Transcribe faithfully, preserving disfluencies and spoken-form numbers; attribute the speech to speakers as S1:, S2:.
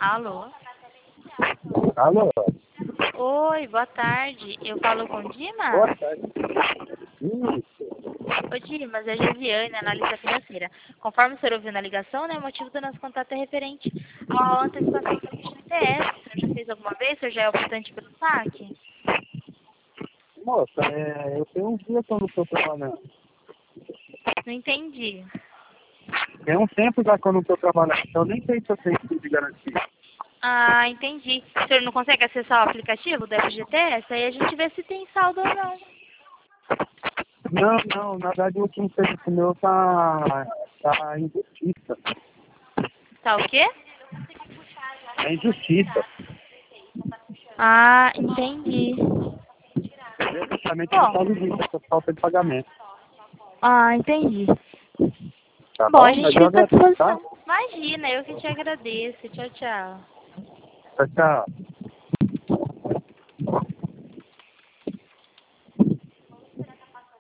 S1: Alô?
S2: Alô?
S1: Oi, boa tarde. Eu falo com o Dimas?
S2: Boa tarde. Isso.
S1: Oi, Dimas, é a Gesiane, analista financeira. Conforme o senhor ouviu na ligação, né, o motivo do nosso contato é referente à antecipação do F G T S. O senhor já fez alguma vez? O senhor já é optante pelo saque?
S2: Moça, é, eu tenho um dia que eu não estou trabalhando.
S1: Não entendi.
S2: Tem um tempo já que eu não estou trabalhando, então eu nem sei se eu tenho tipo de garantia.
S1: Ah, entendi. O senhor não consegue acessar o aplicativo do F G T S? Aí a gente vê se tem saldo ou não.
S2: Não, não, na verdade o último serviço meu tá, tá em justiça.
S1: Tá o quê?
S2: É em justiça.
S1: Ah, entendi.
S2: Justamente por
S1: Bom,
S2: causa disso, essa falta de pagamento.
S1: ah, entendi.
S2: Tá
S1: Bom, a
S2: bom? Mas
S1: gente
S2: eu
S1: fica à
S2: agradeço, tá?
S1: disposição. Imagina, eu que te agradeço. Tchau, tchau.
S2: Tchau, tchau.